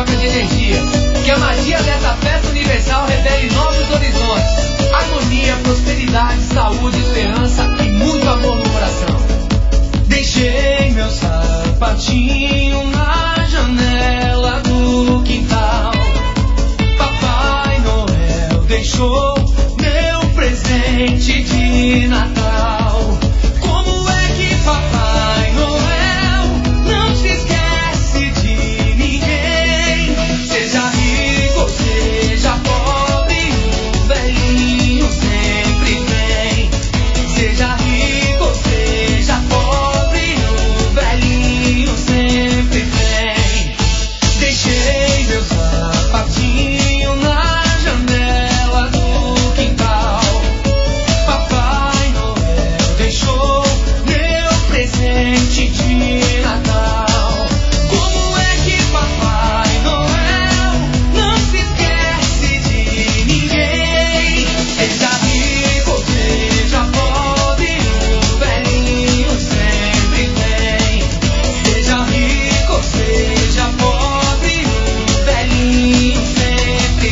troca de energia. Que a magia dessa festa universal revele novos horizontes. Harmonia, prosperidade, saúde, esperança e muito amor no coração. Deixei meu sapatinho na janela do quintal. Papai Noel deixou meu presente de Natal. Como é que Papai Noel não se esquece de ninguém? Seja rico ou seja pobre, o velhinho sempre vem. Seja rico ou seja pobre, o velhinho sempre vem. Deixei meu sapatinho na janela do quintal. Papai Noel deixou meu presente de Natal. Como é que Papai Noel não se esquece de ninguém? Seja rico ou seja pobre, o velhinho sempre vem. Seja rico ou seja pobre, o velhinho sempre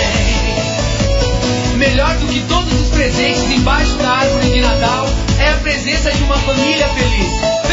vem. Melhor do que todos os presentes embaixo da árvore de Natal é a presença de uma família feliz.